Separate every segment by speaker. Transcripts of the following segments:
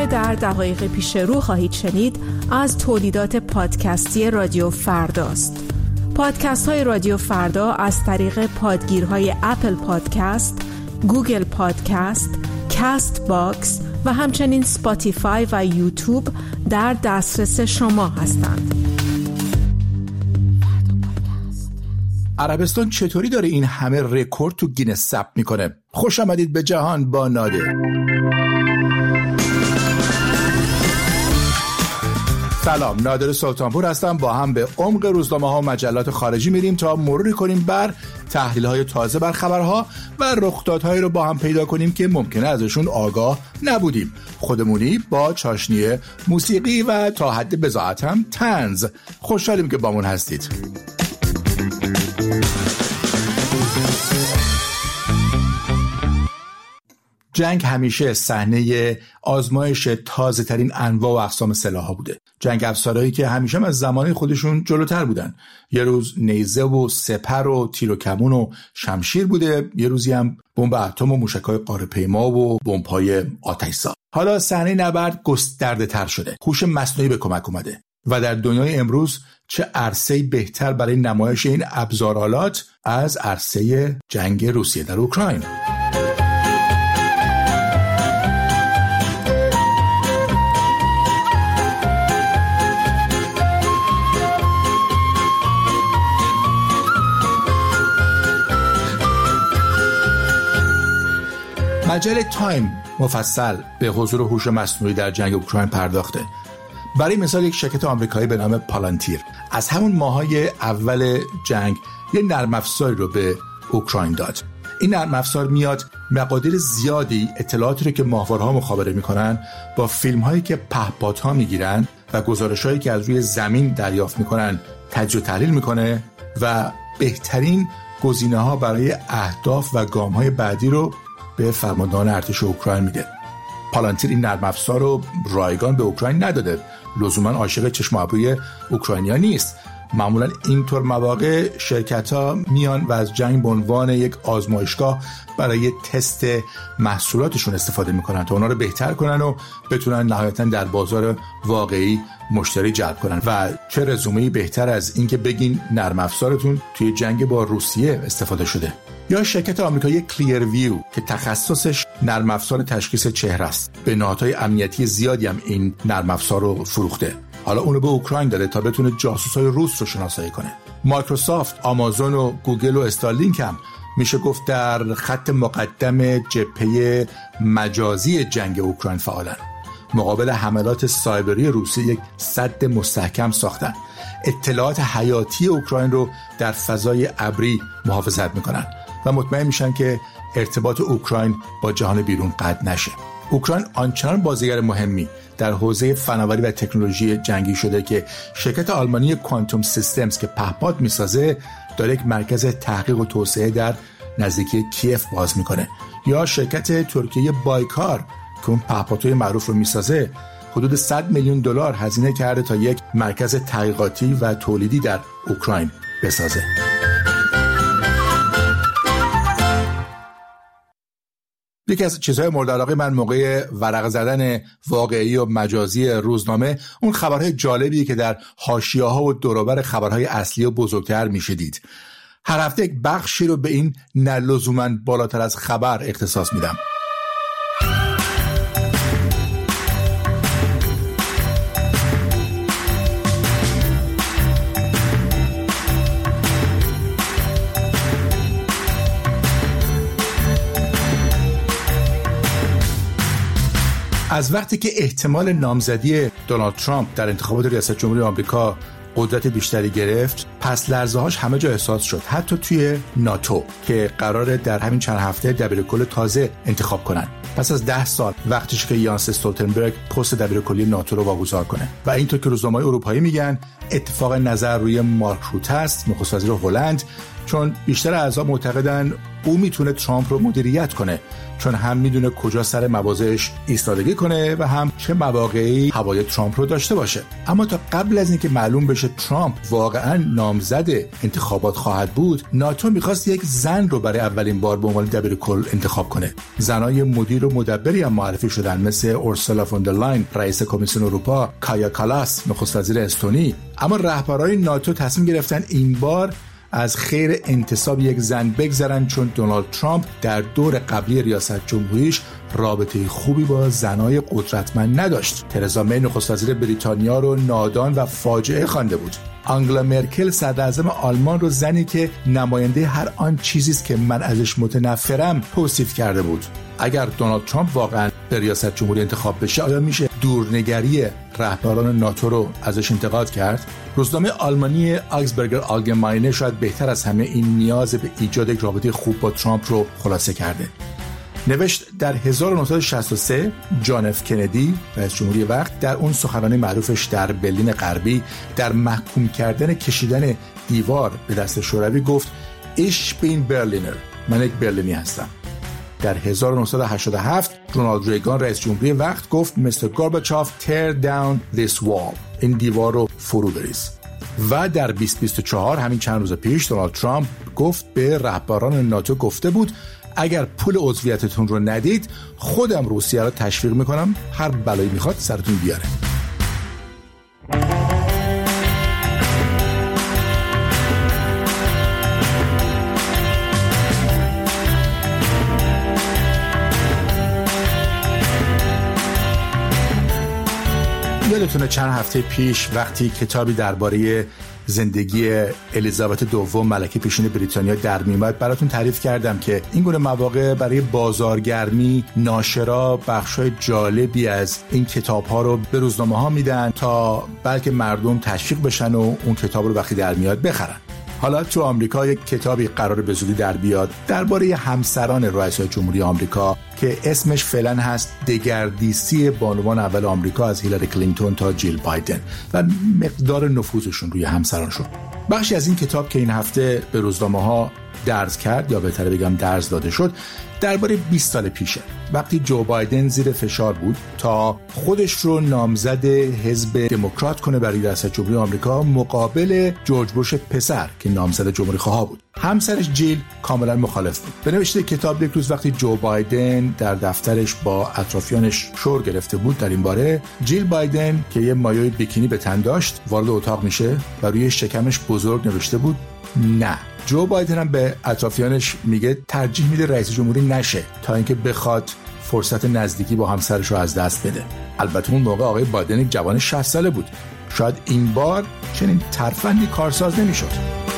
Speaker 1: در دقایق پیش رو خواهید شنید از تولیدات پادکستی رادیو فرداست. پادکست های رادیو فردا از طریق پادگیرهای اپل پادکست، گوگل پادکست، کاست باکس و همچنین اسپاتیفای و یوتیوب در دسترس شما هستند.
Speaker 2: عربستان چطوری داره این همه رکورد تو گینس ثبت میکنه؟ خوش آمدید به جهان با نادر. سلام، نادر سلطانپور هستم. با هم به عمق روزنامه ها و مجلات خارجی میریم تا مروری کنیم بر تحلیل های تازه بر خبرها و رخدادهایی رو با هم پیدا کنیم که ممکنه ازشون آگاه نبودیم. خودمونی با چاشنی موسیقی و تا حد بضاعت هم طنز. خوشحالیم که بامون هستید. جنگ همیشه صحنه آزمایش تازه ترین انواع و اقسام سلاح‌ها بوده. جنگ افسارهایی که همیشه از زمان خودشون جلوتر بودن. یه روز نیزه و سپر و تیر و کمون و شمشیر بوده، یه روزی هم بمب اتم و موشک‌های قاره‌پیما و بمب‌های آتش‌زا. حالا صحنه نبرد گسترده‌تر شده. هوش مصنوعی به کمک اومده و در دنیای امروز چه عرصه‌ای بهتر برای نمایش این ابزارآلات از عرصه جنگ روسیه در اوکراین. مجله تایم مفصل به حضور هوش مصنوعی در جنگ اوکراین پرداخته. برای مثال یک شرکت آمریکایی به نام پالانتیر از همون ماهای اول جنگ یه نرم افزاری رو به اوکراین داد. این نرم افزار میاد مقادیر زیادی اطلاعاتی رو که ماهواره‌ها مخابره میکنن با فیلم‌هایی که پهپادها میگیرن و گزارش‌هایی که از روی زمین دریافت میکنن تجزیه و تحلیل میکنه و بهترین گزینه‌ها برای اهداف و گام‌های بعدی رو به فرماندهان ارتش اوکراین میده. پالانتیر این نرم افزار رو رایگان به اوکراین نداده. لزوما عاشق چشم ابروی اوکراینیا نیست. معمولا اینطور مواقع شرکت‌ها میان و از جنگ به عنوان یک آزمایشگاه برای تست محصولاتشون استفاده میکنن تا اونا رو بهتر کنن و بتونن نهایتاً در بازار واقعی مشتری جلب کنن. و چه رزومه‌ای بهتر از این که بگین نرم افزارتون توی جنگ با روسیه استفاده شده. یا شرکت آمریکایی کلیر ویو که تخصصش نرم افزار تشخیص چهره است، به نهادهای امنیتی زیادی هم این نرم افزار رو فروخته. حالا اونو به اوکراین داده تا بتونه جاسوسای روس رو شناسایی کنه. مایکروسافت، آمازون و گوگل و استارلینک هم میشه گفت در خط مقدم جبهه مجازی جنگ اوکراین فعالن. مقابل حملات سایبری روسی یک سد مستحکم ساختن. اطلاعات حیاتی اوکراین رو در فضای ابری محافظت میکنن و مطمئن میشن که ارتباط اوکراین با جهان بیرون قطع نشه. اوکراین آنچنان بازیگر مهمی در حوزه فناوری و تکنولوژی جنگی شده که شرکت آلمانی کوانتوم سیستمز که پهپاد میسازه داره یک مرکز تحقیق و توسعه در نزدیکی کیف باز میکنه. یا شرکت ترکیه بایکار که اون پهپادهای معروف رو میسازه حدود 100 میلیون دلار هزینه کرده تا یک مرکز تحقیقاتی و تولیدی در اوکراین بسازه. یکی از چیزهای مورد علاقه من موقع ورق زدن واقعی و مجازی روزنامه اون خبرهای جالبیه که در حاشیه‌ها و دور و بر خبرهای اصلی و بزرگتر میشدید. هر هفته یک بخشی رو به این نه لزوماً بالاتر از خبر اختصاص میدم. از وقتی که احتمال نامزدی دونالد ترامپ در انتخابات ریاست جمهوری آمریکا قدرت بیشتری گرفت، پس لرزه‌هاش همه جا احساس شد، حتی توی ناتو که قراره در همین چند هفته دبیرکل تازه انتخاب کنن. پس از 10 سال وقتشه که یانس استولتنبرگ پست دبیرکلی ناتو رو واگذار کنه. و اینطور که روزنامه‌های اروپایی میگن اتفاق نظر روی مارک روته است، نخست وزیر هلند، چون بیشتر اعضا معتقدن او میتونه ترامپ رو مدیریت کنه، چون هم میدونه کجا سر مواضعش ایستادگی کنه و هم چه مواقعی هوای ترامپ رو داشته باشه. اما تا قبل از اینکه معلوم بشه ترامپ واقعا نامزد انتخابات خواهد بود، ناتو میخواست یک زن رو برای اولین بار به عنوان دبیرکل انتخاب کنه. زنای مدیر و مدبری هم معرفی شدن، مثل اورسولا فون در لاین رئیس کمیسیون اروپا، کایا کالاس نخست وزیر استونی. اما رهبران ناتو تصمیم گرفتن این بار از خیر انتصاب یک زن بگذرن، چون دونالد ترامپ در دور قبلی ریاست جمهوریش رابطه خوبی با زنای قدرتمند نداشت. ترزا می نخست وزیر بریتانیا رو نادان و فاجعه خوانده بود. آنگلا مرکل صدراعظم آلمان رو زنی که نماینده هر آن چیزی است که من ازش متنفرم توصیف کرده بود. اگر دونالد ترامپ واقعا به ریاست جمهوری انتخاب بشه، آیا میشه دورنگری رهبران ناتو رو ازش انتقاد کرد؟ روزنامه آلمانی آگزبرگر آلگماینه شاید بهتر از همه این نیاز به ایجاد یک رابطه خوب با ترامپ رو خلاصه کرده. نوشت در 1963 جان اف کندی رئیس جمهوری وقت در اون سخنرانی معروفش در برلین غربی در محکوم کردن کشیدن دیوار به دست شوروی گفت Ich bin Berliner، من یک برلینی هستم. در 1987 رونالد ریگان رئیس جمهوری وقت گفت Mr. Gorbachev tear down this wall، این دیوار رو فرو بریز. و در 2024 همین چند روز پیش دونالد ترامپ گفت به رهبران ناتو گفته بود اگر پول عضویتتون رو ندید خودم روسیه رو تشویق میکنم هر بلایی میخواد سرتون بیاره. یادتونه چند هفته پیش وقتی کتابی درباره زندگی الیزابت دوم ملکه پیشین بریتانیا در میومد براتون تعریف کردم که این گونه مواقع برای بازارگرمی ناشرا بخشای جالبی از این کتاب‌ها رو به روزنامه‌ها میدن تا بلکه مردم تشویق بشن و اون کتاب رو وقتی در میاد بخرن. حالا تو آمریکا یک کتابی قراره به زودی در بیاد درباره همسران رئیسای جمهوری آمریکا که اسمش فعلا هست دگردیسی بانوان اول آمریکا از هیلاری کلینتون تا جیل بایدن و مقدار نفوذشون روی همسرانشون. بخشی از این کتاب که این هفته به روزنامه‌ها درز کرد یا بهتره بگم درز داده شد درباره 20 سال پیشه، وقتی جو بایدن زیر فشار بود تا خودش رو نامزد حزب دموکرات کنه برای ریاست جمهوری آمریکا مقابل جورج بوش پسر که نامزد جمهوری خواه بود. همسرش جیل کاملا مخالف بود. به نوشته کتاب یک روز وقتی جو بایدن در دفترش با اطرافیانش شور گرفته بود در این باره، جیل بایدن که یه مایه بیکینی به تن داشت وارد اتاق میشه و روی شکمش بزرگ نوشته بود نه. جو بایدن هم به اطرافیانش میگه ترجیح میده رئیس جمهوری نشه تا اینکه بخواد فرصت نزدیکی با همسرش رو از دست بده. البته اون موقع آقای بایدن یک جوان 60 ساله بود. شاید این بار چنین ترفندی کارساز نمیشد.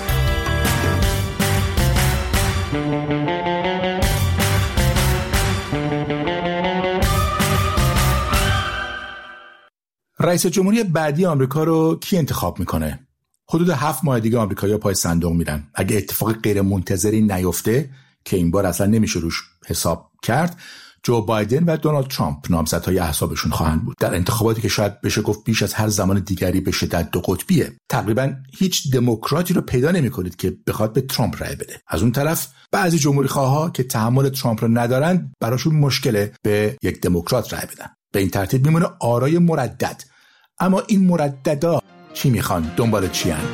Speaker 2: رئیس جمهوری بعدی آمریکا رو کی انتخاب میکنه؟ حدود 7 ماه دیگه آمریکایی‌ها پای صندوق میرن. اگه اتفاق غیر منتظری نیفته که این بار اصلا نمیشه روش حساب کرد، جو بایدن و دونالد ترامپ نامزدهای احزابشون خواهند بود در انتخاباتی که شاید بشه گفت بیش از هر زمان دیگری به شدت دو قطبیه. تقریبا هیچ دموکراتی رو پیدا نمی‌کنید که بخواد به ترامپ رای بده. از اون طرف بعضی جمهوری‌خواها که تحمل ترامپ رو ندارن براشون مشکله به یک دموکرات رای بدن. به این ترتیب میمونه آرای مردد. اما این مرددا چی میخوان؟ دنبال چی هن؟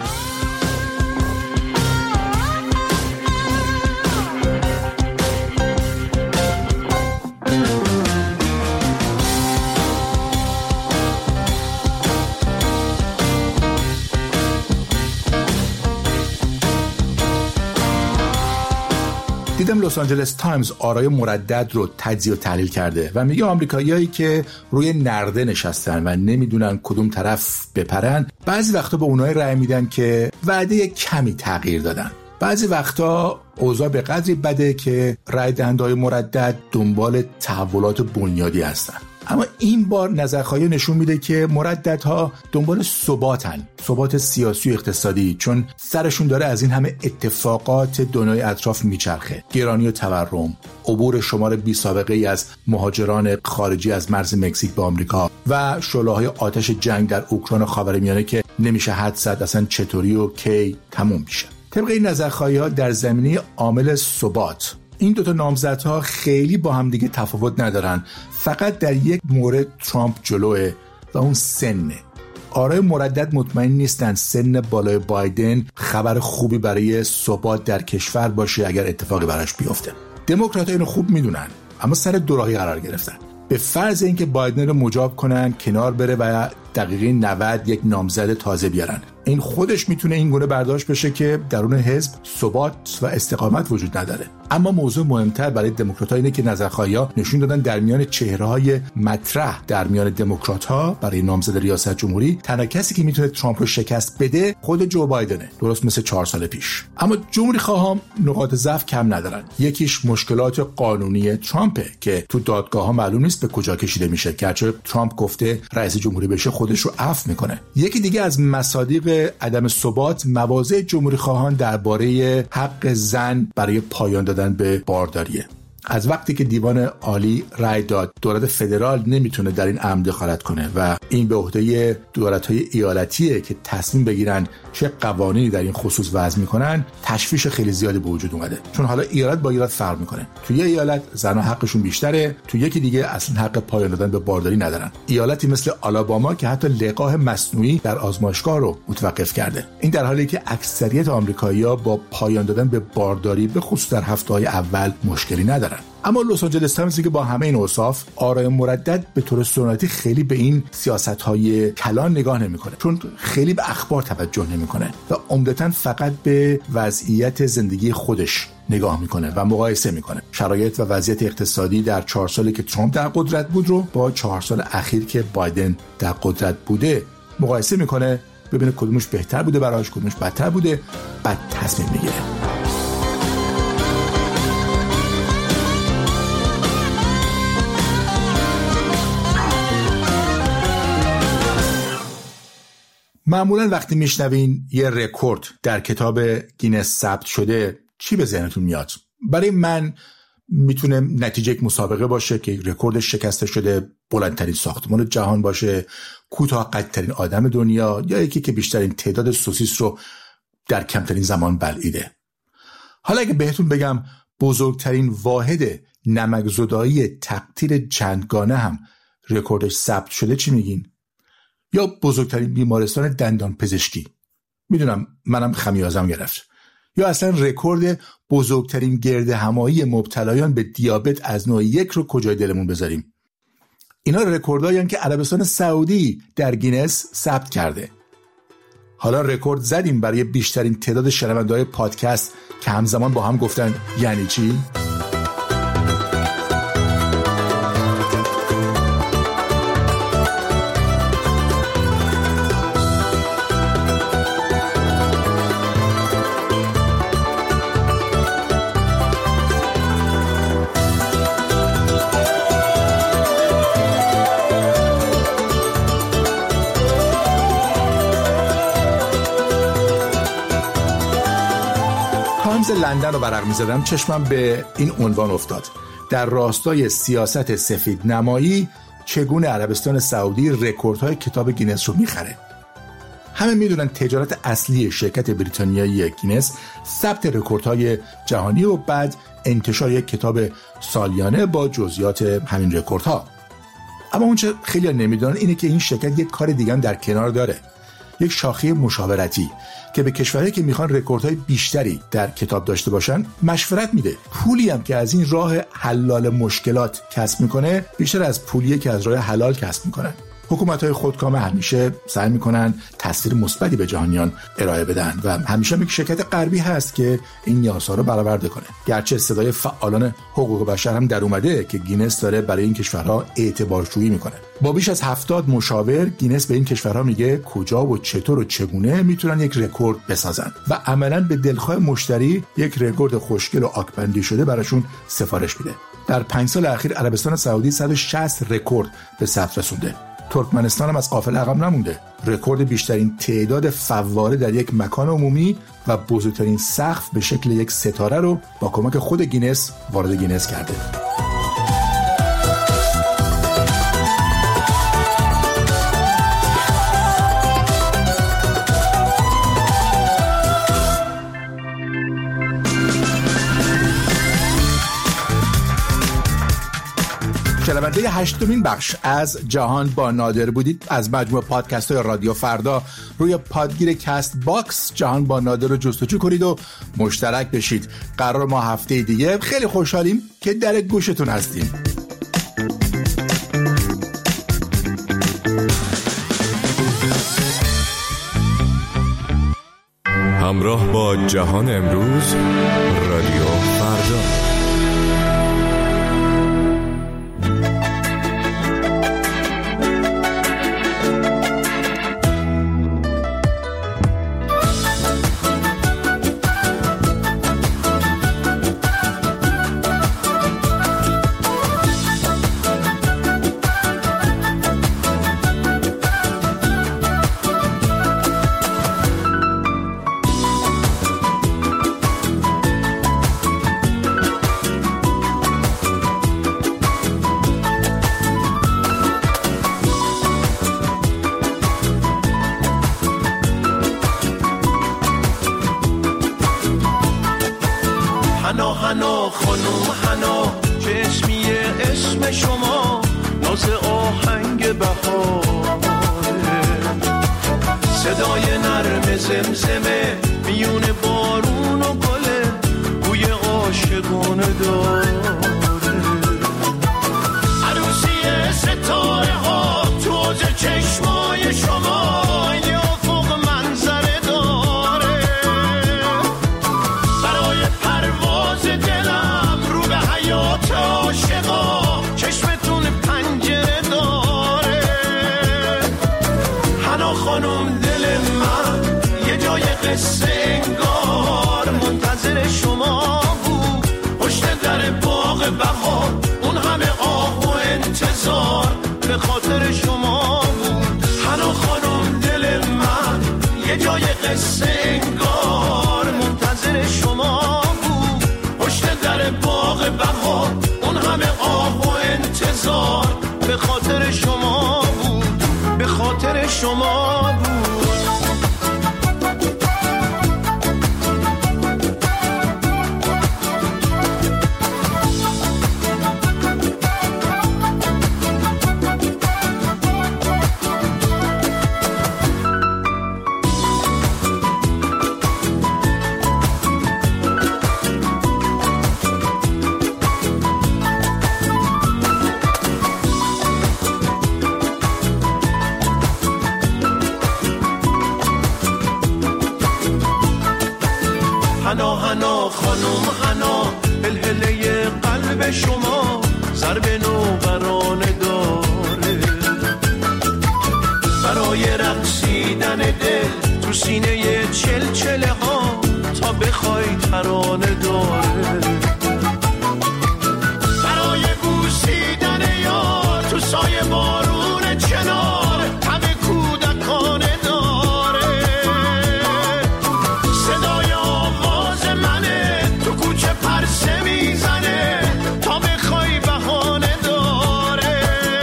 Speaker 2: دیدم لس آنجلس تایمز آرای مردد رو تجزیه و تحلیل کرده و میگه آمریکاییایی که روی نرده نشستن و نمیدونن کدوم طرف بپرن بعضی وقتا به اونایی رأی میدن که وعده کمی تغییر دادن. بعضی وقتا اوضاع به قدری بده که رأی دهنده‌های مردد دنبال تحولات بنیادی هستن. اما این بار نظرخواهی نشون میده که مرددها دنبال ثبات سیاسی و اقتصادی، چون سرشون داره از این همه اتفاقات دنیای اطراف میچرخه. گرانی و تورم، عبور شمار بی سابقه ای از مهاجران خارجی از مرز مکزیک به آمریکا و شعله‌های آتش جنگ در اوکراین و خاورمیانه که نمیشه حد زد اصلا چطوری و کی تموم میشه. طبق این نظرخواهی‌ها در زمینه عامل ثبات این دوتا نامزدها خیلی با هم دیگه تفاوت ندارن، فقط در یک مورد ترامپ جلوه و اون سنه. آرای مردد مطمئن نیستن سن بالای بایدن خبر خوبی برای ثبات در کشور باشه اگر اتفاقی براش بیفته. دموکرات‌ها اینو خوب میدونن، اما سر دوراهی قرار گرفتن. به فرض اینکه بایدن رو مجاب کنن، کنار بره و دقیقه 90 یک نامزد تازه بیارن، این خودش میتونه این گونه برداشت بشه که درون حزب ثبات و استقامت وجود نداره. اما موضوع مهمتر برای دموکرات‌ها اینه که نظرخواهی‌ها نشون دادن در میان چهره‌های مطرح در میان دموکرات‌ها برای نامزد ریاست جمهوری تنها کسی که میتونه ترامپ رو شکست بده خود جو بایدنه، درست مثل 4 سال پیش. اما جمهوری‌خواهان نقاط ضعف کم ندارن. یکیش مشکلات قانونی ترامپه که تو دادگاه‌ها معلوم نیست به کجا کشیده میشه، گرچه ترامپ گفته رئیس جمهوری بشه خودش رو عفو میکنه. یکی دیگه از مصادیق عدم ثبات مواضع جمهوری‌خواهان درباره حق زن برای پایان دادن به بارداریه. از وقتی که دیوان عالی رأی داد دولت فدرال نمیتونه در این امر دخالت کنه و این به عهده دولت‌های ایالتیه که تصمیم بگیرن چه قوانینی در این خصوص وضع میکنن، تشویش خیلی زیادی به وجود اومده. چون حالا ایالت با ایالت فرق میکنه. توی یه ایالت زن‌ها حقشون بیشتره، توی یکی دیگه اصلا حق پایان دادن به بارداری ندارن. ایالتی مثل آلاباما که حتی لقاح مصنوعی در آزمایشگاه رو متوقف کرده. این در حالی که اکثریت آمریکایی‌ها با پایان دادن به بارداری به خصوص در هفته‌های اول مشکلی ندارن. اما لس آنجلس تایمز که با همه این اوصاف آرای مردد به طور سنتی خیلی به این سیاست‌های کلان نگاه نمی‌کنه، چون خیلی به اخبار توجه نمی‌کنه و عمدتاً فقط به وضعیت زندگی خودش نگاه میکنه و مقایسه میکنه. شرایط و وضعیت اقتصادی در 4 سالی که ترامپ در قدرت بود رو با 4 سال اخیر که بایدن در قدرت بوده مقایسه میکنه، ببینه کدومش بهتر بوده براش، کدومش بدتر بوده، بعد تصمیم میگیره. معمولا وقتی میشنوین یه رکورد در کتاب گینس ثبت شده چی به ذهنتون میاد؟ برای من میتونه نتیجه یک مسابقه باشه که رکوردش شکسته شده، بلندترین ساختمان جهان باشه، کوتاه قدترین آدم دنیا، یا یکی که بیشترین تعداد سوسیس رو در کمترین زمان بلعیده. حالا اگه بهتون بگم بزرگترین واحد نمکزدایی تقطیر چندگانه هم رکوردش ثبت شده چی میگین؟ یا بزرگترین بیمارستان دندان پزشکی؟ میدونم منم خمیازم گرفت. یا اصلا رکورد بزرگترین گردهمایی مبتلایان به دیابت از نوع 1 رو کجای دلمون بذاریم؟ اینا رکوردایی هستند که عربستان سعودی در گینس ثبت کرده. حالا رکورد زدیم برای بیشترین تعداد شنونده‌های پادکست که همزمان با هم گفتن یعنی چی؟ لندن رو برق می‌زدم، چشمم به این عنوان افتاد: در راستای سیاست سفید نمایی چگونه عربستان سعودی رکوردهای کتاب گینس رو میخره. همه میدونن تجارت اصلی شرکت بریتانیایی گینس ثبت رکوردهای جهانی و بعد انتشار یک کتاب سالیانه با جزئیات همین رکوردها. اما اون چه خیلی نمیدونن اینه که این شرکت یک کار دیگه هم در کنار داره، یک شاخه مشاورتی که به کشورهایی که میخوان رکوردهای بیشتری در کتاب داشته باشن مشورت میده. پولی هم که از این راه حلال مشکلات کسب میکنه بیشتر از پولیه که از راه حلال کسب میکنن. حکومت‌های خودکامه همیشه سعی میکنن تصویر مثبتی به جهانیان ارائه بدن و همیشه یک شرکت غربی هست که این نیازها رو برآورده کنه. گرچه صدای فعالان حقوق بشر هم در اومده که گینس داره برای این کشورها اعتبارجویی میکنه. با بیش از 70 مشاور گینس به این کشورها میگه کجا و چطور و چگونه میتونن یک رکورد بسازن و عملاً به دلخواه مشتری یک رکورد خوشگل و آکبندی شده براشون سفارش میده. در 5 سال اخیر عربستان سعودی 160 رکورد به ثبت رسونده. ترکمنستان هم از غافل عقب نمونده. رکورد بیشترین تعداد فواره در یک مکان عمومی و بزرگترین سقف به شکل یک ستاره رو با کمک خود گینس وارد گینس کرده. شنونده 8مین بخش از جهان با نادر بودید از مجموعه پادکست های رادیو فردا. روی پادگیر کست باکس جهان با نادر رو جستجو کنید و مشترک بشید. قرار ما هفته دیگه خیلی خوشحالیم که در گوشتون هستیم.
Speaker 3: همراه با جهان امروز، رادیو فردا.
Speaker 4: حنا خانم حنا چشمیه اسم شما ناز آهنگ بهاره، صدای نرم زمزمه میون بارون و گله بوی عاشقانه داره، عروسی ستاره ها توز چشمای شما سنگار منتظر شما بود، پشت در باغ بهار اون همه آه و انتظار به خاطر شما بود. حنا خانم دل من یه جای قصه انگار منتظر شما بود، پشت در باغ بهار اون همه آه و انتظار به خاطر شما بود، به خاطر شما بود. حنا خانم حنا هلهله قلب شما ضرب نوبرانه داره، برای رقصیدن دل تو سینه چلچله ها تا بخوای ترانه داره، برای بوسیدن یار تو سایه بارون چنار همه کودکانه داره، صدای آواز منه تو کوچه پرسه میزنه تا بخوای بهانه داره.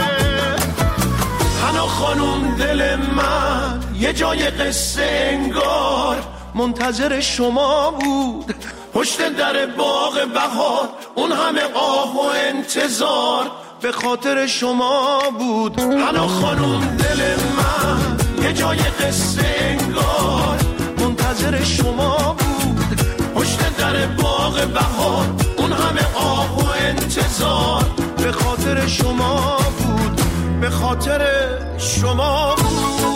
Speaker 4: حنا خانم دل من یه جای قصه انگار منتظر شما بود، پشت در باغ بهار اون همه آه و انتظار به خاطر شما بود. حنا خانم دل من یه جای قصه انگار منتظر شما بود، پشت در باغ بهار اون همه آه و انتظار به خاطر شما بود، به خاطر شما بود.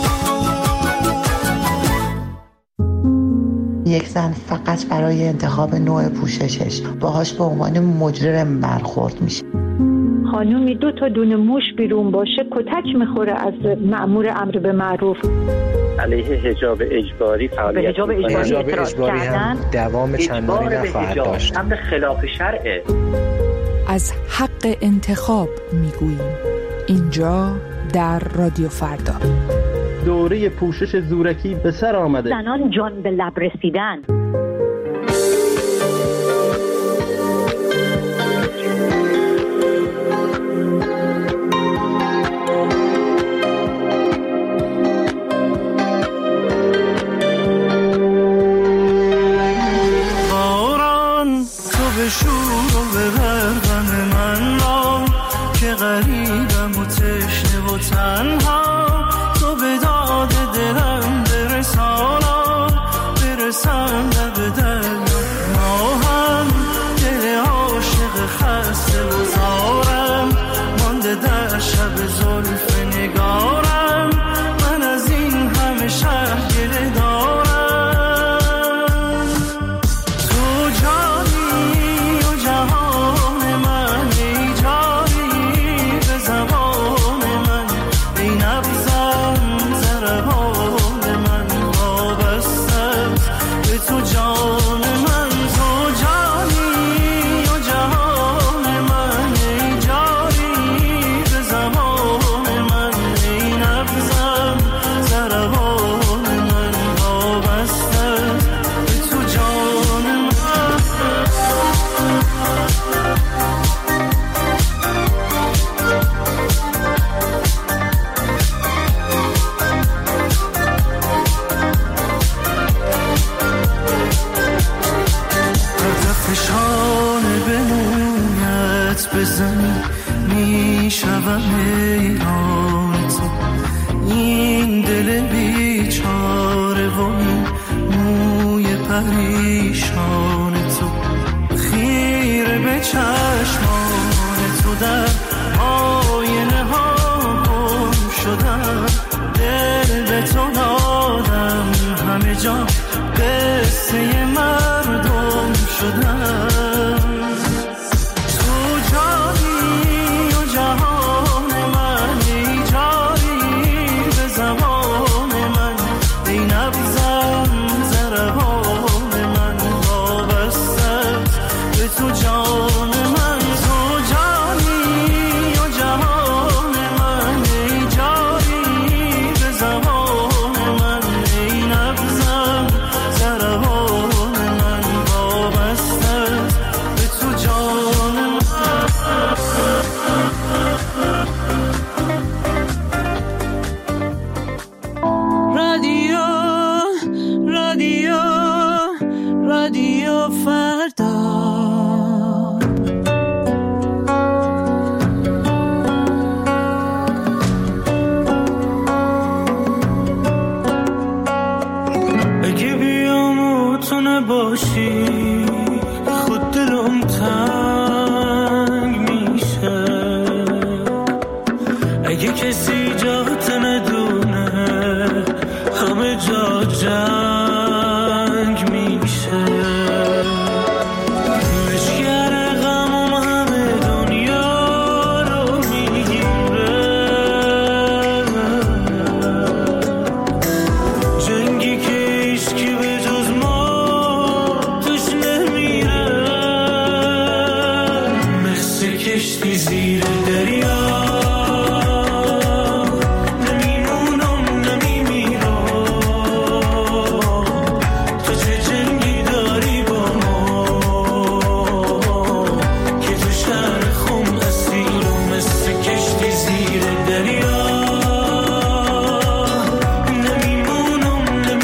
Speaker 5: یک زن فقط برای انتخاب نوع پوششش باهاش به عنوان مجرم برخورد میشه.
Speaker 6: خانومی 2 تا دونه موش بیرون باشه کتک میخوره از مأمور امر به معروف.
Speaker 7: علیه حجاب اجباری فعالیت
Speaker 6: حجاب اجباری
Speaker 7: هم
Speaker 8: دوام چندانی نخواهد داشت.
Speaker 7: امر خلاف شرعه.
Speaker 1: از حق انتخاب میگوییم اینجا در رادیو فردا.
Speaker 9: دوره پوشش زورکی به سر آمده.
Speaker 6: زنان جان به لب رسیدن.
Speaker 4: باران تو به شور و به غرغن من را که غریب
Speaker 10: گله دارم. تو جانی و جهان من، ای جانی به زبان من، ای نبضم ضربان من، وابسته‌ست به تو جان من. تو جانی و جهان من، ای جانی به زبان من، ای نبضم ضربان من، وابسته‌ست به تو جان من. فشانه به مویت بزنی میشوم حیران تو، این دل بیچاره و این موی پریشان تو، خیره به چشمان تو در آینه ها گم شدم، دل به تو دادم همه جا قصه مردم شدم. تو جانی و جهان من، ای جانی به زبان من، ای نبضم ضربان من، وابسته‌ست به تو جان من. تو جانی و جهان من، ای جانی به زبان من، ای نبضم ضربان من، وابسته‌ست به تو جان من. رادیو رادیو رادیو فردا. اگه بیام و تو نباشی خود دلم تنگ میشه، اگه کسی جات ندونه همه جا جنگ میشه. لشگر غمم همه دنیا رو میگیره، جنگی که هیچکی به جز ما توش نمیره، مثل کشتی زیر دریا نمیمونم نمیمیرم. تو چه جنگی داری با ما که تو شهر خم اسیرم، مثل کشتی زیر دریا نمیمونم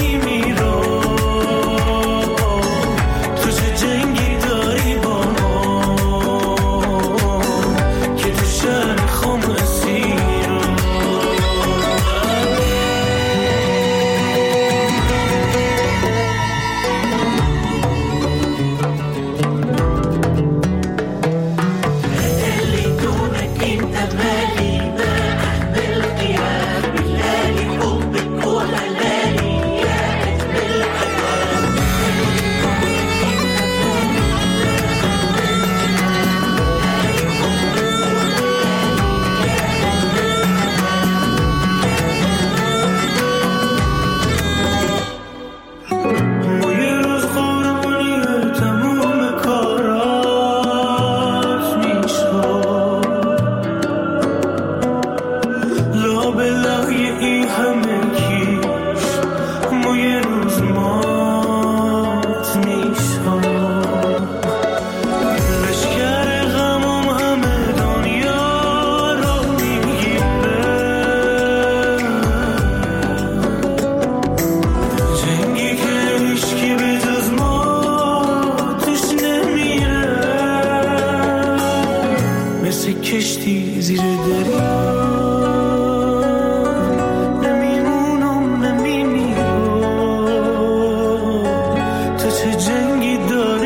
Speaker 10: نمیمیرم. تو چه جنگی داری با ما که تو شهر خم اسیرم. اللي دونك انت مالي بقى بالقيام بالليالي، حبك وهلالي يا اجمل حياه. ما یه روز خورمونی تموم کارات میشد، لابلای این همه کیش ما یه روز مات میشد. لشگر غمم همه دنیا رو میگیره، جنگی که هیچکی به جز ما توش نمیره، مثل کشتی زیر دریا نمیمونم نمیمیرم. تو چه جنگی داری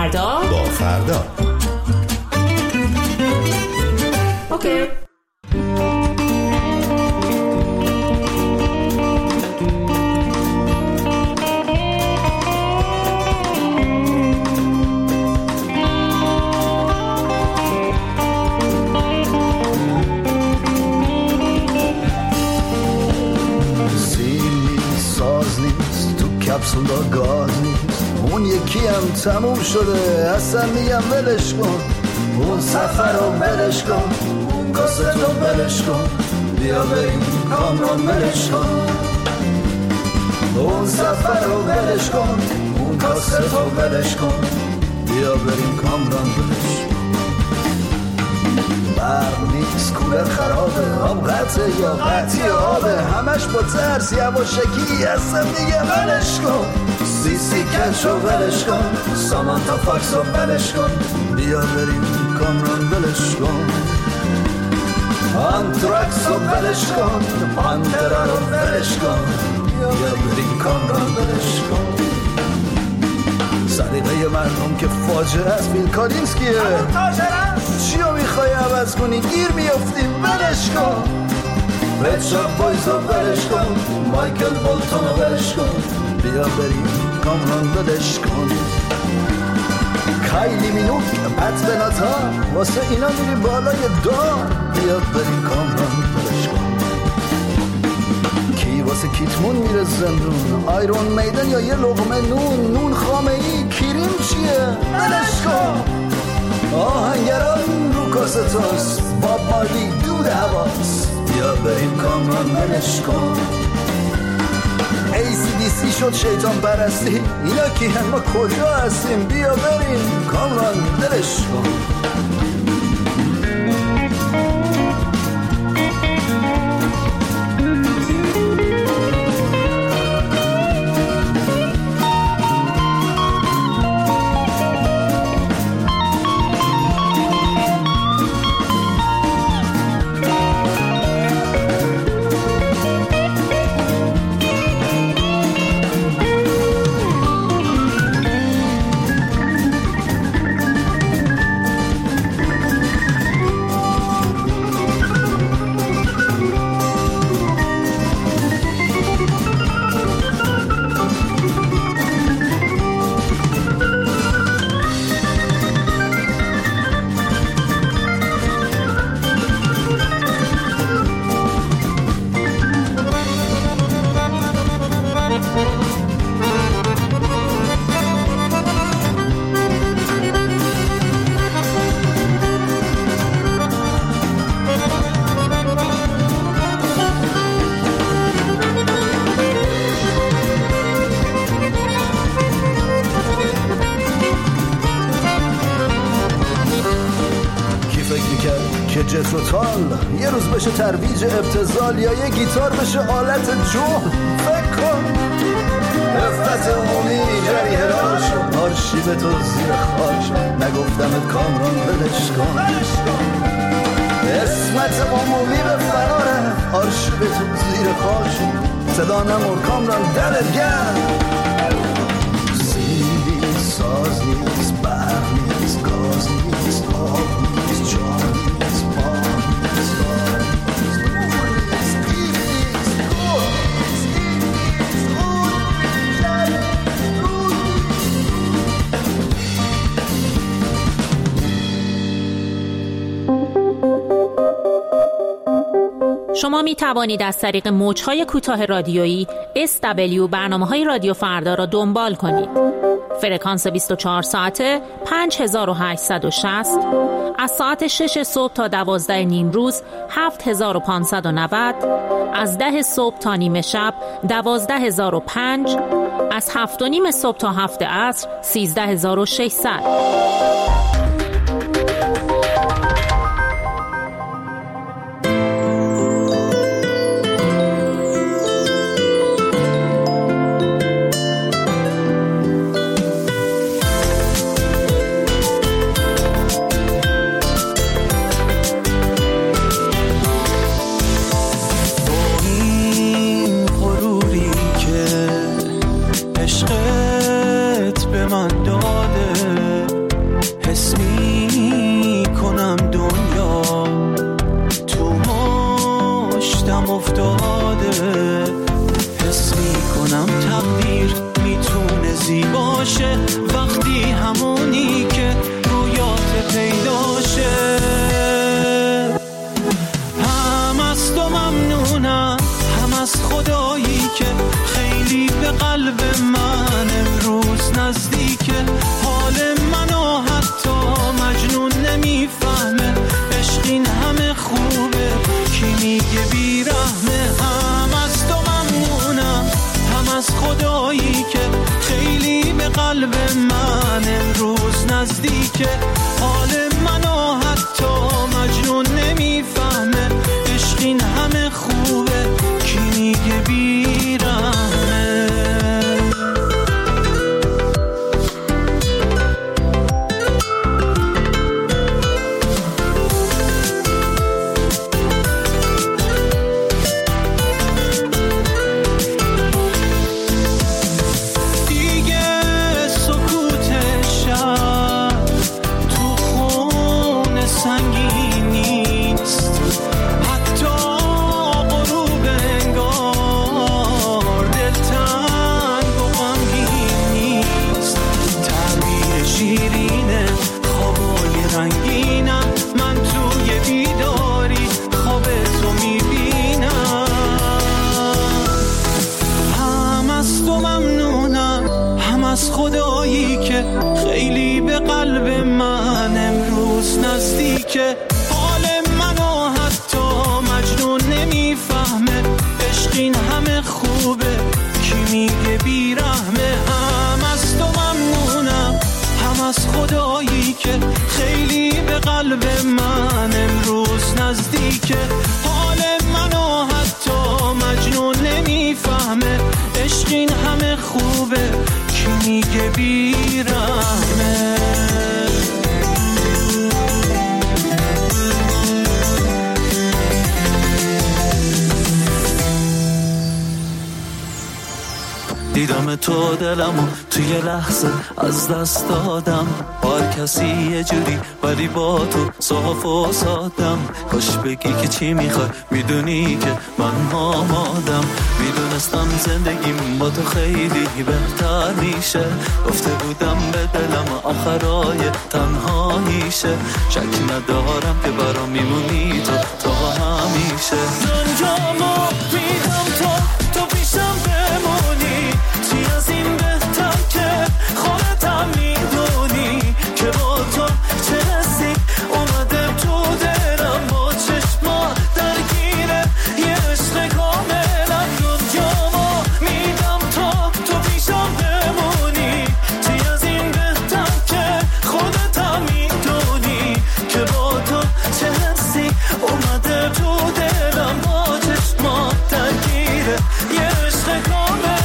Speaker 1: فردا
Speaker 11: با فردا.
Speaker 1: اوکی.
Speaker 12: کپسول با گاز نیست، اون یکی هم تموم شده، اصلا میگم ولش کن، اون سفر رو ولش کن، اون کاست رو ولش کن، بیا بریم کامران ولش کن، اون سفر رو ولش کن، اون کاست رو ولش کن، بیا بریم کامران ولش کن. برق نیست، کولر خرابه، آب قطعه یا قطعی آبه، همش با ترس یواشکی اصلا میگه ولش کن، سی کچ رو ولش کن، سامانتا فاکس رو ولش کن، بیا بریم کامران ولش کن، آنتراکس رو ولش کن، پانترا رو ولش کن، بیا بریم کامران ولش کن. سلیقه مردم که فاجعه است، بیل کالینسکیه، چی رو میخوای عوض کنی؟ گیر میافتیم، ولش کن، رد شاپ بایز رو ولش کن، مایکل بولتون رو ولش کن، بیا بریم کامران ولش کن. کایلی مینوک، پت بناتا، واسه اینا میری بالای دار، بیا بریم کامران ولش کن. کی واسه کیتمون میره زندون، آیرون میدن یا یه لقمه نون خامه ای، کیریم چیه؟ ولش کن. آهنگران رو کاستاس، باب مارلی دود حواس، بیا بریم کامران ولش کن. ACDC شد شیطان پرستی، اینا کی هم؟ ما کجا هستیم؟ بیا بریم کامران ولش کن. یه روز بشه ترویج ابتذال یا یه گیتار بشه آلت جون، فکر کن رفت عمومی جری هلال شد، آرشیو تو زیر خاک شد، نگفتمت کامران ولش کن، اسمت عمومی به فراره، آرشیو تو زیر خاک شد، صدا نمور کامران دلت گرم. سیلی ساز نیست، برق نیست، گاز نیست، آب نیست، جان نیست،
Speaker 1: شما می توانید از طریق موج‌های کوتاه رادیویی SW برنامه‌های رادیو فردا را دنبال کنید. فرکانس 24 ساعته 5860، از ساعت 6 صبح تا 12 نیم روز 7590، از 10 صبح تا نیمه شب 12005، از 7 و نیم صبح تا 7 عصر 13600.
Speaker 10: عشقت به من داده دلم افتاده. حس میکنم تقدیر میتونه زیباشه وقتی همونی که رویات پیداشه. هم از تو ممنونم، هم از خدایی که خیلی به قلب من امروز نزدیکه. حال منو حتی مجنون نمیفهمه، عشق این همه خوبه کی میگه بیرحمه. هم از تو ممنونم، هم از خدایی که خیلی به قلب من امروز نزدیکه. حال منو حتی مجنون نمیفهمه، عشق این همه خوبه کی میگه بیرحمه. از خدایی که خیلی به قلب من امروز نزدیکه. حال منو حتی مجنون نمیفهمه، عشق این همه خوبه کی میگه بیرحمه. هم از تو ممنونم، هم از خدایی که خیلی به قلب من امروز نزدیکه. حال منو حتی مجنون نمیفهمه، عشق این همه خوبه کی میگه بیرحمه. دیدم تو دلمو توی لحظه از دست دادم، با هر کسی یه جوری ولی با تو صاف و سادم. کاش بگی که چی میخوای، میدونی که من آمادم. میدونستم زندگیم با تو خیلی بهتر میشه، گفته بودم به دلم آخرای تنهاییشه. شک ندارم که برام میمونی تو تا همیشه. دنیامو میدم تو پیشم بمونی، چی از این بهتر که خودتم میدونی که با تو چه حسی اومده تو دلم. با چشما درگیره یه عشق کاملم. دنیامو میدم تو پیشم بمونی، چی از این بهتر که خودتم میدونی که با تو چه حسی اومده تو دلم. با چشما درگیره یه عشق کاملم.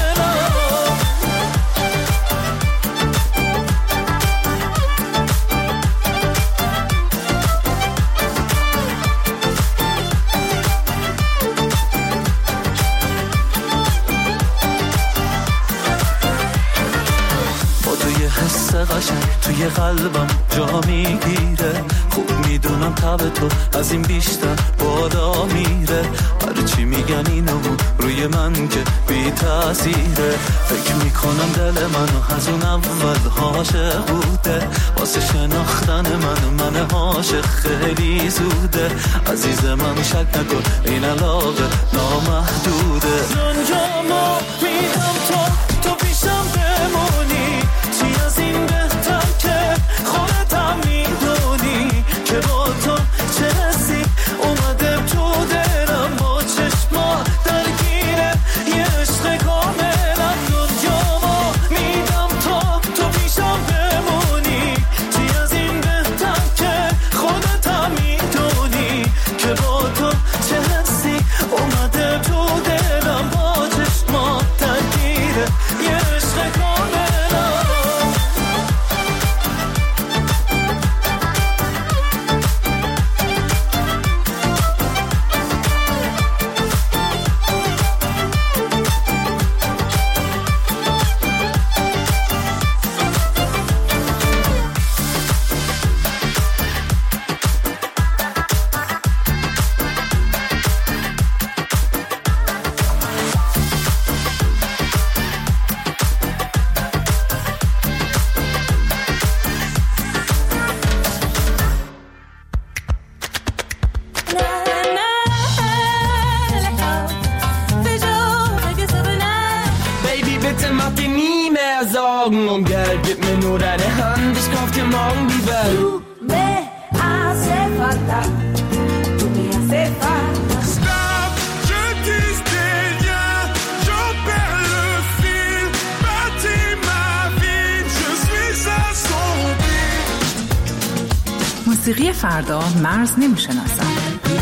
Speaker 10: حس قشنگ توی قلبم جا میگیره. خوب میدونم تب تو از این بیشتر بالا میره. هرچی میگن اینو روی من که بی تأثیره. فکر میکنم دل منو از اون اول عاشق بوده. واسه شناختن من عاشق خیلی زوده. عزیز من شک نکن این علاقه نامحدوده. دنیامو میدم تو پیشم بمونی، چی از این بهتر که خودتم میدونی که با تو چه حسی اومده تو دلم. با چشما درگیره یه عشق کاملم. دنیامو میدم تو پیشم بمونی، چی از این بهتر که خودتم میدونی که با تو چه حسی اومده تو دلم.
Speaker 11: mehr Sorgen und Geld, gib mir nur deine Hand, ich kauf dir morgen die Welt.
Speaker 13: Du me hace falta, tu me hace falta.
Speaker 14: Stop, je tisse des liens, j'en perds le fil, bâtis ma vie, je suis assombri.
Speaker 1: موسیقی فردا مرز نمیشناسد.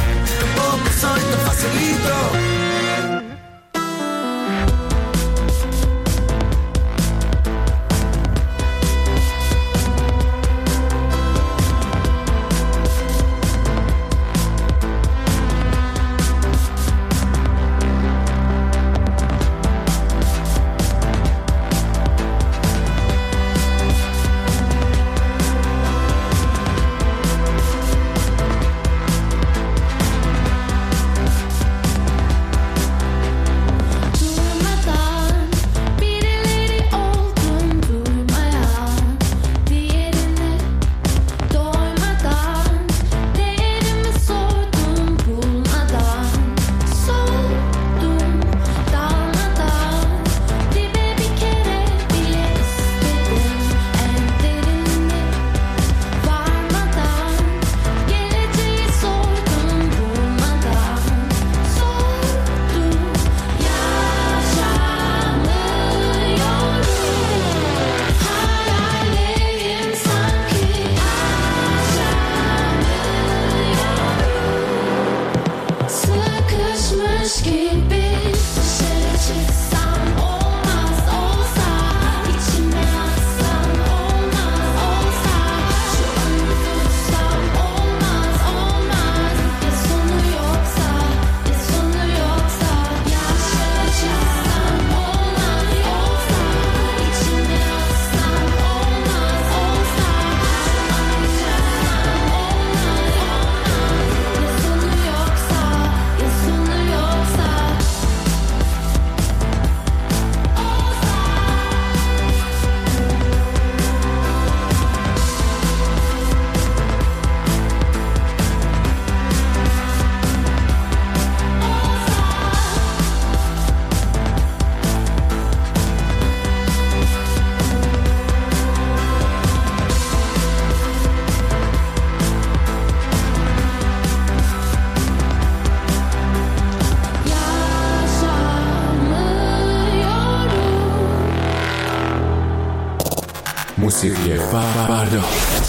Speaker 3: موسیقی فردا.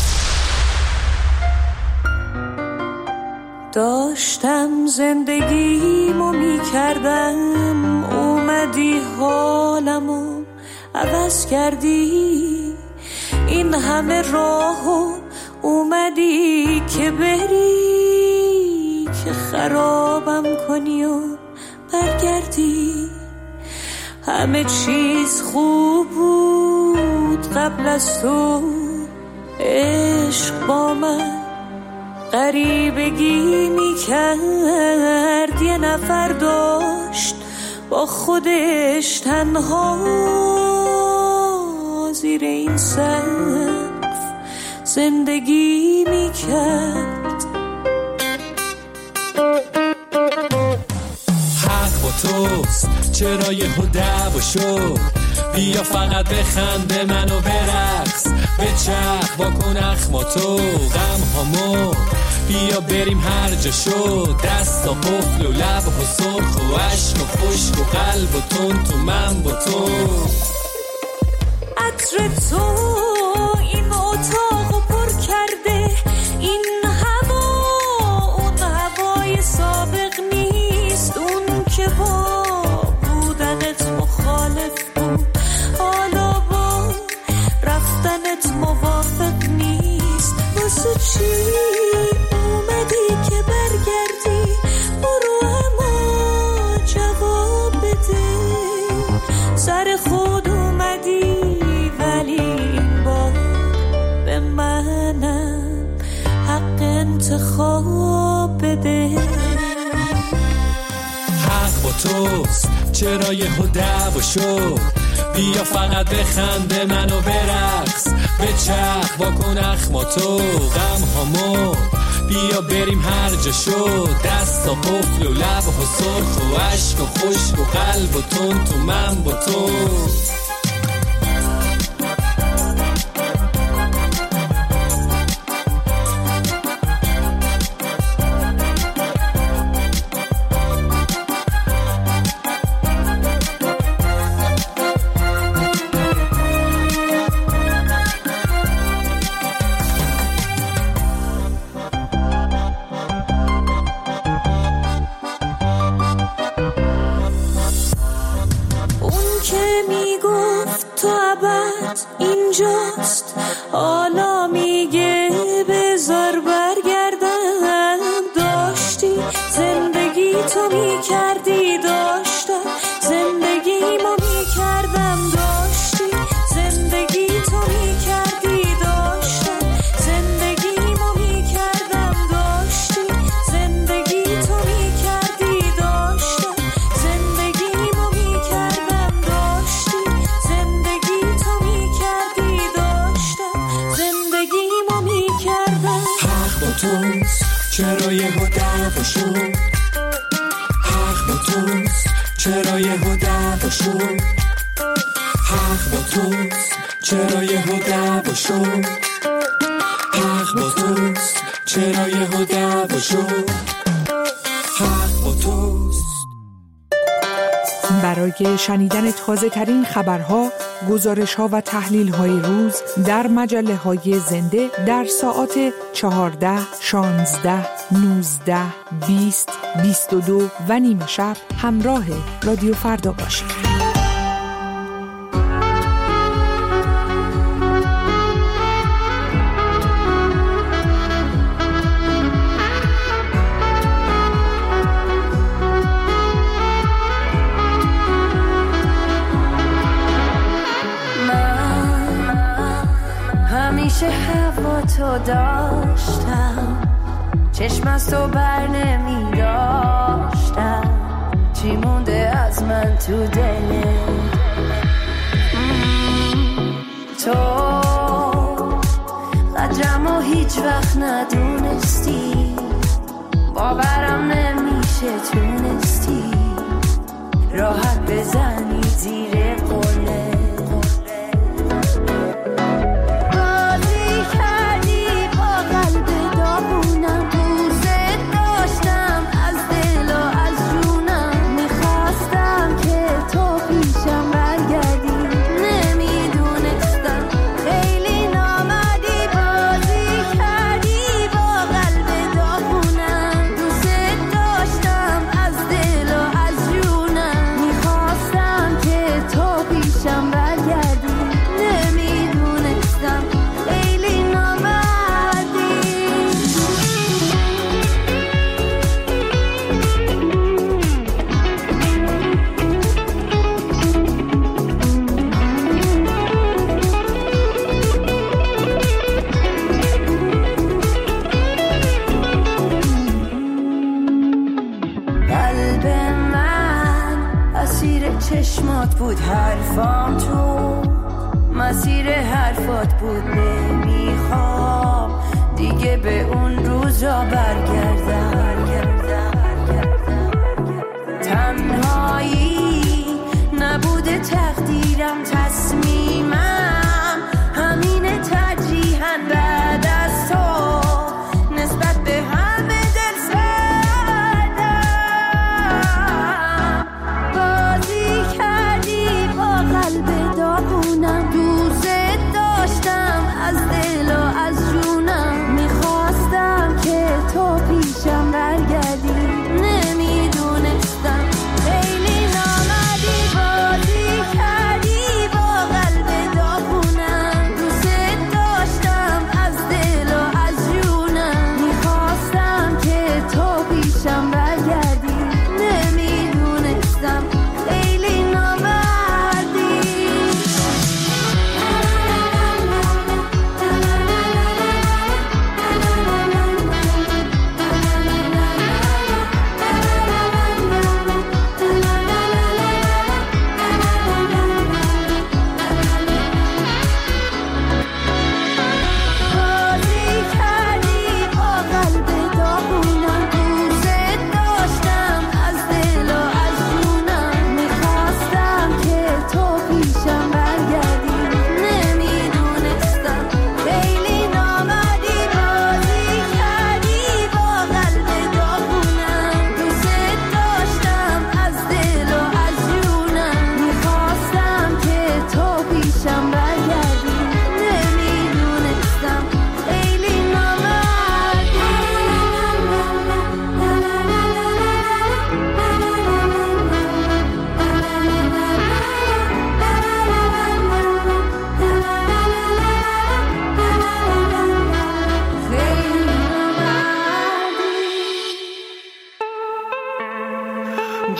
Speaker 13: داشتم زندگیمو میکردم، اومدی حالمو عوض کردی، این همه راهو اومدی که بری، که خرابم کنی و برگردی. همه چیز خوب بود قبل از تو، عشق با من غریبگی میکرد، یه نفر داشت با خودش تنها زیر این سقف زندگی میکرد.
Speaker 11: حق با توست، چرا یهو دعوا شد؟ بیا فقط بخند منو برقص، بچرخ واکن اخماتو غم هامو، بیا بریم هر جا شد، دستا قفل و لب و سرخ و عشق و خشک و قلب و تون تو من با تو.
Speaker 13: عطر تو این اتاقو پر کرده، این هوا اون هوای سابق نیست، اون که با بودنت مخالف بود حالا با رفتنت موافق نیست. واسه چی اومدی که برگردی؟ برو اما جواب بده. سر خود اومدی ولی این بار به منم حق انتخاب بده.
Speaker 11: حق با توست، چرا یهو دعوا شد؟ بیا فقط بخند منو برقص، بچرخ واکن اخماتو غم هامو، بیا بریم هر جا شد، دستا قفل و لب و سرخ و عشق و خشک و قلب و تون تو من با تو.
Speaker 13: هنوز اینجاست، حالا میگه بذار برگردم. داشتی زندگی تو میکردی، داشتم زندگیمو میکردم. داشتی زندگی تو میکردی، داشتم زندگیمو میکردم. داشتی زندگی تو میکردی، داشتم زندگیمو میکردم. داشتی زندگی تو میکردی، داشتم زندگیمو میکردم.
Speaker 11: حق با توست چرا یهو دعوا شد، حق با توست چرا یهو دعوا شد، حق با توست چرا یهو دعوا شد، حق با توست چرا یهو دعوا شد، حق با توست.
Speaker 1: برای شنیدن تازه ترین خبرها، گزارش‌ها و تحلیل‌های روز در مجله‌های زنده در ساعات 14، 16، 19، 20، 22 و نیم شب همراه رادیو فردا باشید.
Speaker 13: همیشه هوا تو داشتم، چشم از تو بر نمی داشتم. چی مونده از من تو دلت؟ تو قدرمو هیچ وقت ندونستی، باورم نمیشه تونستی راحت بزنی زیر قله. چشمات بود حرفام، تو مسیر حرفات بود. نمیخوام دیگه به اون روزا برگردم. تنهایی نبوده تقدیرم، تصمیمم همینه ترجیحاً بعد از تو نسبت به همه دل سردم. بازی کردی با قلب داغونم، دوست داشتم از دل و از جونم. میخواستم که تو پیشم برگردی، نمیدونستم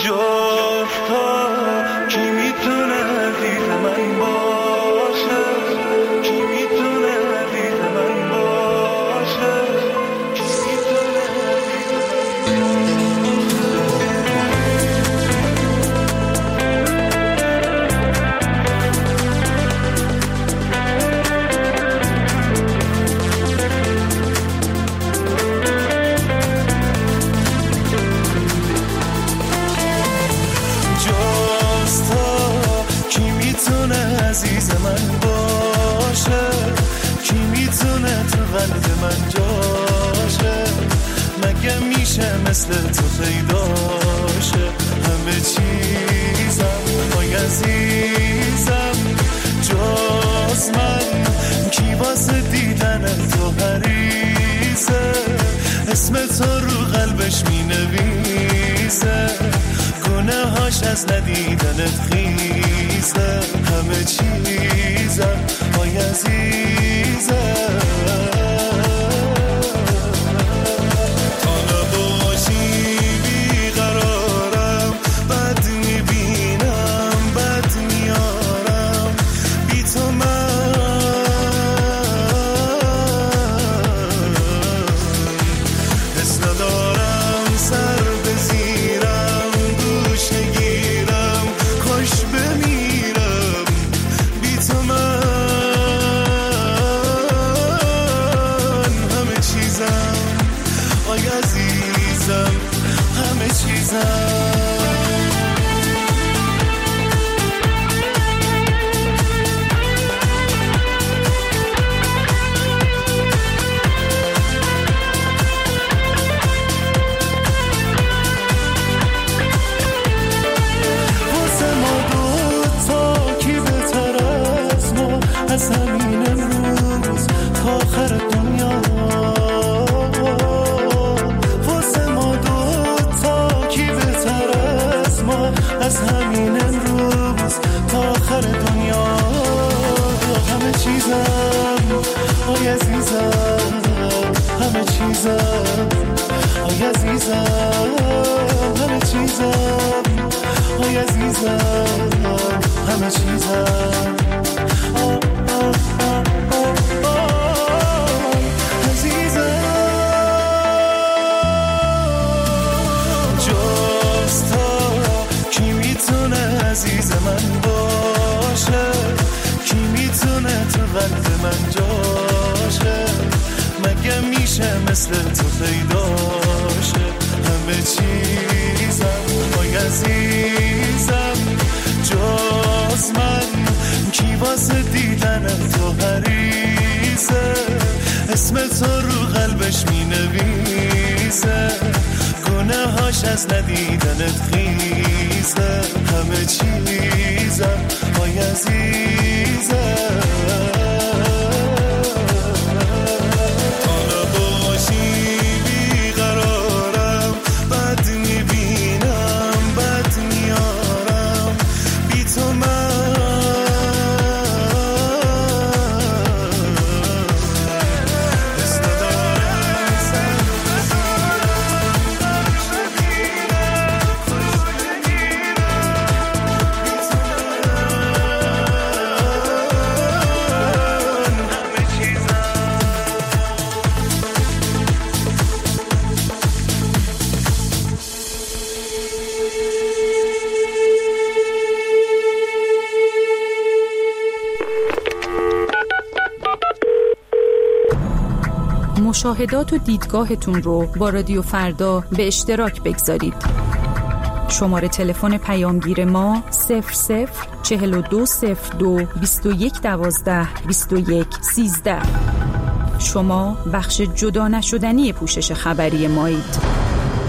Speaker 10: عزیز من باشه، کی میتونه تو قلب من جاشه، مگه میشه مثل تو پیداشه، همه چیزم وای عزیزم جز من، کی واسه دیدن تو پریزه، اسم تو رو قلبش مینویسه، گناه هاش از ندیدنت خیزه، همه چیزم وای عزیزم. تا نباشی بیقرارم، بد میبینم بد میارم، بی تو من حس ندارم، سر بزیرم گوشه گیرم، خوش بمیرم بی تو من، همه چیزم آی عزیزم، همه چیزم. از همین امروز تا آخر دنیا، واسه ما دوتا کی بهتر از ما، از همین امروز تا آخر دنیا، همه چیزم آی عزیزم، همه چیزم آی عزیزم، همه چیزم آی عزیزم، همه چیزم عزیز من باشه، کی میتونه تو قلب من جاشه، مگه میشه مثل تو پیداشه، همه چیزم وای عزیزم جز من، کی واسه دیدن تو پریزه، اسم تو رو قلبش مینویسه، گناه هاش از ندیدنت خیزه، همه چیزم وای عزیزم. تا نباشی بیقرارم، بد میبینم بد میارم، بی تو من
Speaker 1: مشاهدات و دیدگاهتون رو با رادیو فردا به اشتراک بگذارید. شماره تلفن پیامگیر ما 004202 2112 2113. شما بخش جدا نشدنی پوشش خبری مایید.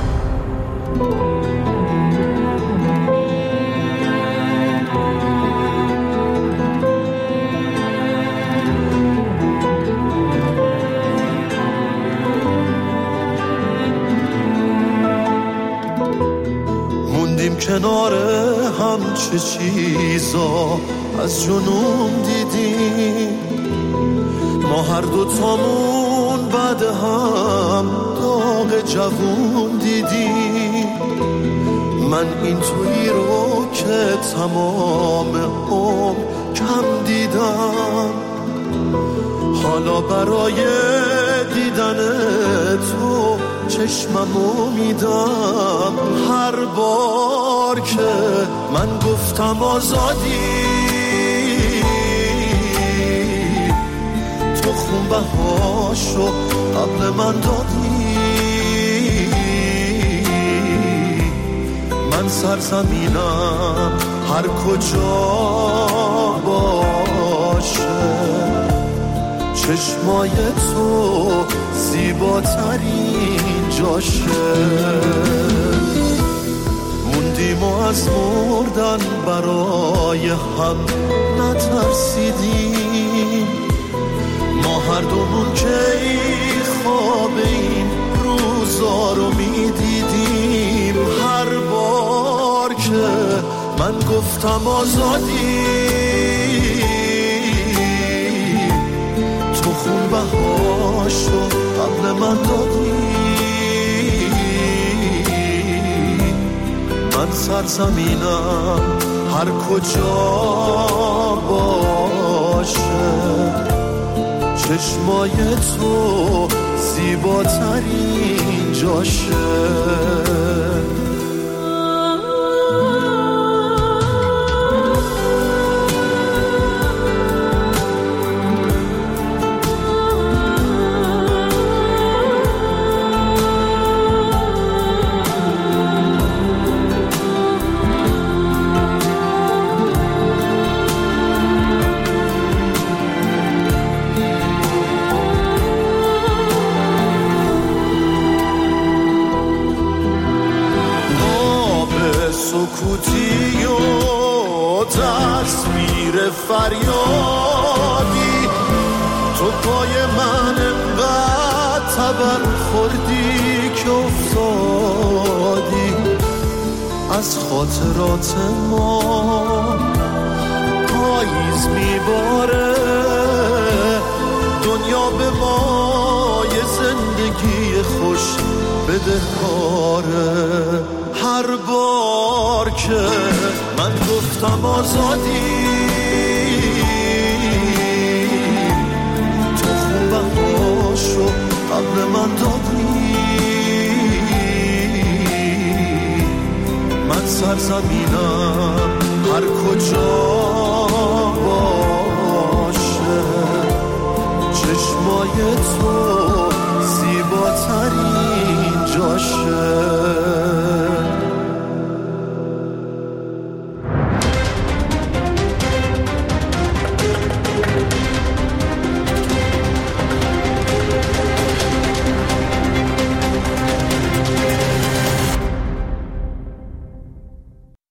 Speaker 12: کنار هم چه چیزا از جنون دیدیم، ما هر دوتامون بعد هم داغ جوون دیدیم،
Speaker 4: من این تویی رو که تمام عمر کم دیدم، حالا برای دیدن تو چشممو میدم. هر بار که من گفتم آزادی، تو خونبهاشو قبل من دادی. من سرزمینم هر کجا باشه، چشمای تو زیباترین جاشه. موندیم و از مردن برای هم نترسیدیم، ما هر دومون که خواب این روزا رو میدیدیم. هر بار که من گفتم آزادی، تو خونبهاشو قبل من دادی. من سرزمینم هر کجا باشه، چشمای تو زیباترین جاشه. سکوتی و تصویر فریادی، تو پای من انقدر تبر خوردی که افتادی. از خاطرات ما پاییز میباره، دنیا به ما یه زندگی خوش بدهکاره. هر بار که من گفتم آزادی، تو خونبهاشو قبل من دادی. من سرزمینم هر کجا باشه، چشمای تو زیباترین جاشه.